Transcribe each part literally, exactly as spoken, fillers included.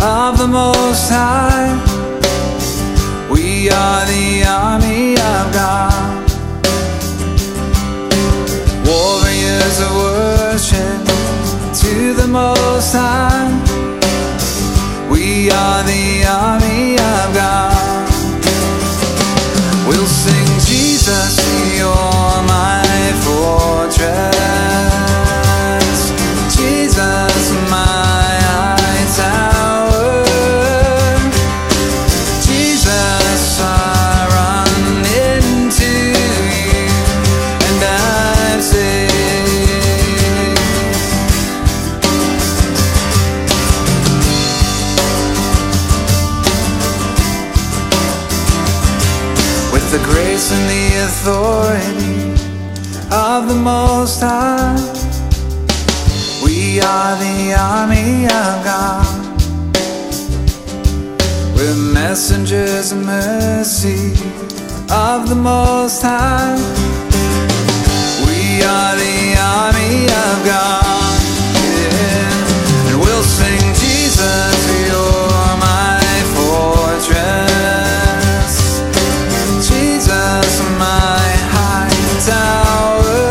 of the Most High. We are the army of God, warriors of worship to the Most High. We are the army of God. We'll sing, Jesus, you're my fortress. Jesus, my high tower. Jesus, I run into you and I'm saved. With the grace and the authority of the Most High, we are the army of God. We're messengers of mercy of the Most High. We are the army of God, yeah. And we'll sing, Jesus, you're my fortress. Jesus, my high tower.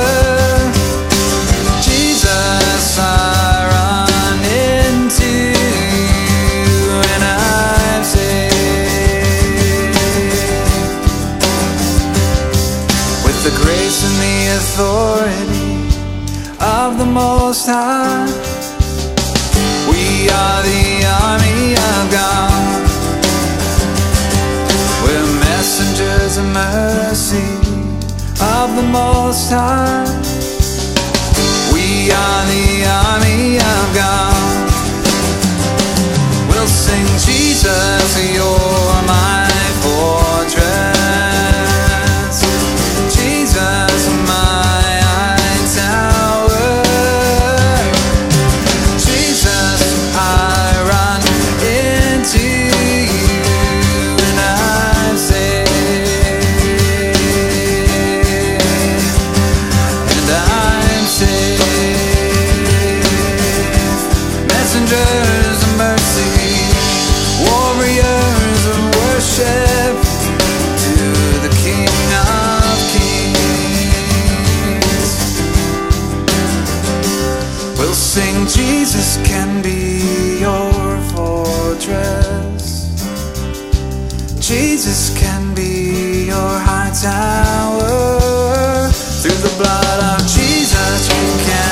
Jesus, I run into you and I'm saved. With the grace and the authority of the Most High, we are the army of God. We're messengers of mercy of the Most High. We are the army of God. We'll sing, Jesus, you're my fortress. Jesus, my high tower. Jesus, I run into you and I'm saved. And I'm saved. Messengers of mercy, warriors of worship to the King of Kings. We'll sing, Jesus can be your fortress. Jesus can be your high tower. Through the blood of Jesus you can